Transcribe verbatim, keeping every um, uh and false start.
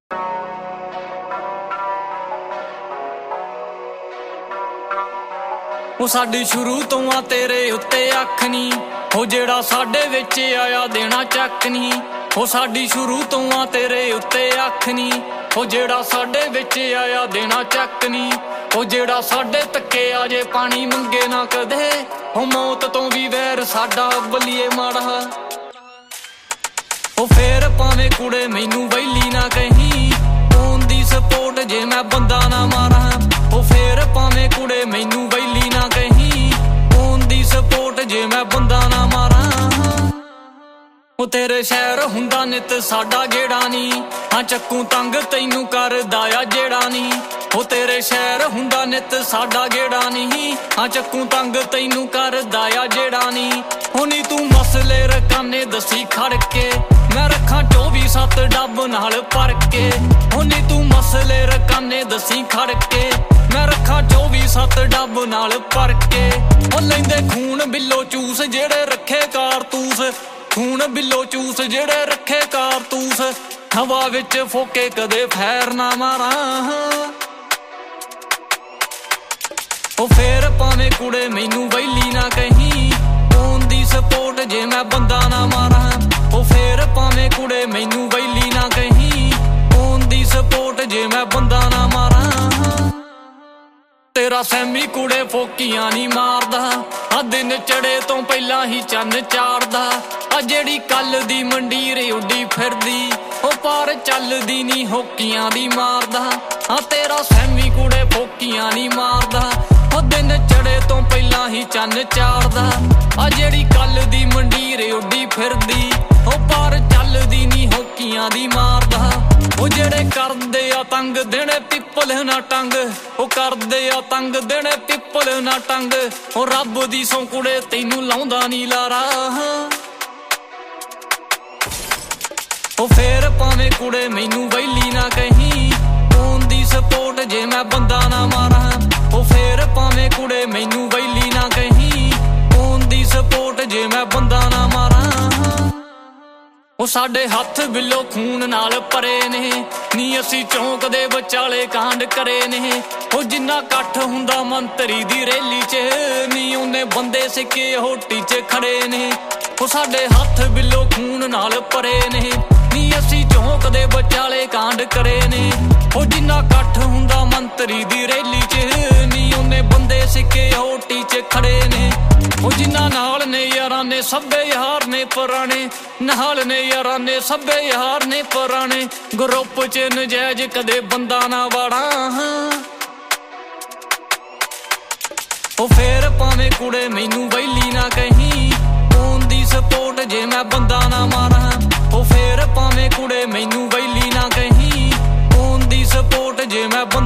ਉਹ ਸਾਡੀ ਸ਼ੁਰੂ ਤੋਂ ਆ ਤੇਰੇ ਉੱਤੇ ਅੱਖ ਨੀ, ਉਹ ਜਿਹੜਾ ਸਾਡੇ ਵਿੱਚ ਆਇਆ ਦੇਣਾ ਚੱਕ ਨੀ। ਉਹ ਸਾਡੀ ਸ਼ੁਰੂ ਤੋਂ ਆ ਤੇਰੇ ਉੱਤੇ ਅੱਖ ਨੀ, ਉਹ ਜਿਹੜਾ ਸਾਡੇ ਵਿੱਚ ਆਇਆ ਦੇਣਾ ਚੱਕ ਨੀ। ਉਹ ਜਿਹੜਾ ਸਾਡੇ ਤੱਕੇ ਆ ਜੇ ਪਾਣੀ ਮੰਗੇ ਨਾ ਕਦੇ, ਉਹ ਮੌਤ ਤੋਂ ਵੀ ਵੈਰ ਸਾਡਾ ਬਲੀਏ ਮਾੜਾ। ਉਹ ਫੇਰ ਭਾਵੇਂ ਕੁੜੇ ਮੈਨੂੰ ਵੈਲੀ ਨਾ ਕਹੀਂ, ਔਨ ਦੀ ਸਪੋਰਟ ਜੇ ਮੈਂ ਬੰਦਾ ਨਾ ਮਾਰਾਂ। ਉਹ ਫੇਰ ਭਾਵੇਂ ਕੁੜੇ ਮੈਨੂੰ ਵੈਲੀ ਨਾ ਕਹੀਂ, ਔਨ ਦੀ ਸਪੋਰਟ ਜੇ ਮੈਂ ਬੰਦਾ ਨਾ ਮਾਰਾਂ। ਉਹ ਤੇਰੇ ਸ਼ਹਿਰ ਹੁੰਦਾ ਨਿਤ ਸਾਡਾ ਗੇੜਾ ਨੀ, ਹਾਂ ਚੱਕੂ ਤੰਗ ਤੈਨੂੰ ਕਰਦਾ ਆ ਜਿਹੜਾ ਨੀ। ਉਹ ਤੇਰੇ ਸ਼ਹਿਰ ਹੁੰਦਾ ਨਿਤ ਸਾਡਾ ਗੇੜਾ ਨੀ, ਹਾਂ ਚੱਕੂ ਤੰਗ ਤੈਨੂੰ ਕਰਦਾ ਆ ਜਿਹੜਾ ਨੀ। ਉਹ ਨੀ ਤੂੰ ਮਸਲੇ ਰਕਾਨੇ ਦਸੀ ਖੜ ਕੇ, ਮੈਂ ਰੱਖਾਂ ਚੌਵੀ ਸੱਤ ਡੱਬ ਨਾਲ ਭਰ ਕੇ। ਉਹ ਨੀ ਤੂੰ ਮਸਲੇ ਰਕਾਨੇ ਦਸੀ ਖੜ ਕੇ, ਮੈਂ ਰੱਖਾਂ ਚੌਵੀ ਸੱਤ ਡੱਬ ਨਾਲ ਭਰ ਕੇ। ਉਹ ਲੈਂਦੇ ਖੂਨ ਬਿੱਲੋ ਚੂਸ ਜਿਹੜੇ ਰੱਖੇ ਕਾਰਤੂਸ, ਖੂਨ ਬਿੱਲੋ ਚੂਸ ਜਿਹੜੇ ਰੱਖੇ ਕਾਰਤੂਸ। ਹਵਾ ਵਿੱਚ ਫੋਕੇ ਕਦੇ ਫੈਰ ਨਾ ਮਾਰਾਂ। ਉਹ ਫੇਰ ਭਾਵੇਂ ਕੁੜੇ ਮੈਨੂੰ ਵੈਲੀ ਨਾ ਕਹੀਂ, ਔਨ ਦੀ ਸਪੋਰਟ ਜੇ ਮੈਂ ਬੰਦਾ ਨਾ ਮਾਰਾਂ। ਉਹ ਫੇਰ ਭਾਵੇਂ ਕੁੜੇ ਮੈਨੂੰ ਵੈਲੀ ਨਾ ਕਹੀਂ, ਔਨ ਦੀ ਸਪੋਰਟ ਜੇ ਮੈਂ ਬੰਦਾ ਨਾ ਮਾਰਾਂ। ਤੇਰਾ ਸੈਮੀ ਕੁੜੇ ਫੋਕੀਆਂ ਨੀ ਮਾਰਦਾ, ਆ ਦਿਨ ਚੜੇ ਤੋਂ ਪਹਿਲਾਂ ਹੀ ਚੰਨ ਚਾੜਦਾ। ਆ ਜਿਹੜੀ ਕੱਲ ਦੀ ਮੰਡੀਰ ਉੱਡੀ ਫਿਰਦੀ, ਉਹ ਪਾਰ ਚੱਲਦੀ ਨੀ ਹੋਕੀਆਂ ਦੀ ਮਾਰਦਾ। ਆ ਤੇਰਾ ਸੈਮੀ ਕੁੜੇ ਫੋਕੀਆਂ ਨੀ ਮਾਰਦਾ, ਉਹ ਦਿਨ ਚੜੇ ਤੋਂ ਪਹਿਲਾਂ ਹੀ ਚੰਨ ਚਾੜਦਾ। ਆ ਜਿਹੜੀ ਕੱਲ ਦੀ ਮੰਡੀਰ ਉੱਡੀ ਫਿਰਦੀ, ਉਹ ਪਾਰ ਚੱਲਦੀ ਨੀ ਹੋਕੀਆਂ ਦੀ ਮਾਰਦਾ। ਉਹ ਜਿਹੜੇ ਕਰਦੇ ਆ ਤੰਗ ਦੇਣੇ ਪਿੱਪਲ ਨਾ ਟੰਗ, ਉਹ ਕਰਦੇ ਆ ਤੰਗ ਦੇਣੇ ਪਿੱਪਲ ਨਾ ਟੰਗ। ਉਹ ਰੱਬ ਦੀ ਸੌ ਕੁੜੇ ਤੈਨੂੰ ਲਾਉਂਦਾ ਨੀ ਲਾਰਾ। ਉਹ ਫੇਰ ਭਾਵੇਂ ਕੁੜੇ ਮੈਨੂੰ ਵੈਲੀ ਨਾ ਕਹੀਂ, ਔਨ ਦੀ ਸਪੋਰਟ ਜੇ ਮੈਂ ਬੰਦਾ ਨਾ ਮਾਰਾਂ। ਉਹ ਫੇਰ ਭਾਵੇਂ ਕੁੜੇ ਮੈਨੂੰ ਵੈਲੀ ਨਾ ਕਹੀਂ, ਔਨ ਦੀ ਸਪੋਰਟ ਜੇ ਮੈਂ ਬੰਦਾ ਨਾ ਮਾਰਾਂ। ਉਹ ਸਾਡੇ ਹੱਥ ਬਿੱਲੋ ਖੂਨ ਨਾਲ ਭਰੇ ਨੇ, ਨੀ ਅਸੀਂ ਚੌਂਕ ਦੇ ਵਿਚਾਲੇ ਕਾਂਡ ਕਰੇ ਨੇ। ਉਹ ਜਿੰਨਾ ਇਕੱਠ ਹੁੰਦਾ ਮੰਤਰੀ ਦੀ ਰੈਲੀ ਚ, ਨੀ ਉਹਨੇ ਬੰਦੇ ਸਿੱਕੇ ਹੋਟੀ ਚ ਖੜੇ ਨੇ। ਉਹ ਸਾਡੇ ਹੱਥ ਬਿੱਲੋ ਖੂਨ ਨਾਲ ਭਰੇ ਨੇ, ਨੀ ਅਸੀਂ ਚੌਂਕ ਦੇ ਵਿਚਾਲੇ ਕਾਂਡ ਕਰੇ ਨੇ। ਉਹ ਜਿੰਨਾ ਇਕੱਠ ਹੁੰਦਾ ਮੰਤਰੀ ਦੀ ਰੈਲੀ ਚ, ਨੀ ਉਹਨੇ ਬੰਦੇ ਸਿੱਕੇ ਹੋਟੀ ਚ ਖੜੇ ਨੇ। ਉਹ ਜਿੰਨਾ ਨਾਲ ਨੇ ਯਾਰਾਂ ਨੇ ਸਭੇ ਯਾਰ ਨੇ ਪੁਰਾਣੇ, ਨਾਲ ਨੇ ਯਾਰਾਂ ਨੇ ਸਭੇ ਯਾਰ ਨੇ ਪੁਰਾਣੇ। ਗਰੁੱਪ ਚ ਨਜਾਇਜ਼ ਕਦੇ ਬੰਦਾ ਨਾ ਵਾੜਾਂ। ਉਹ ਫੇਰ ਭਾਵੇਂ ਕੁੜੇ ਮੈਨੂੰ ਵੈਲੀ ਨਾ ਕਹੀਂ, ਔਨ ਦੀ ਸਪੋਰਟ ਜੇ ਮੈਂ ਬੰਦਾ ਨਾ ਮਾਰਾਂ। ਉਹ ਫੇਰ ਭਾਵੇਂ ਕੁੜੇ ਮੈਨੂੰ ਵੈਲੀ ਨਾ ਕਹੀਂ, ਔਨ ਦੀ ਸਪੋਰਟ ਜੇ ਮੈਂ ਬੰਦਾ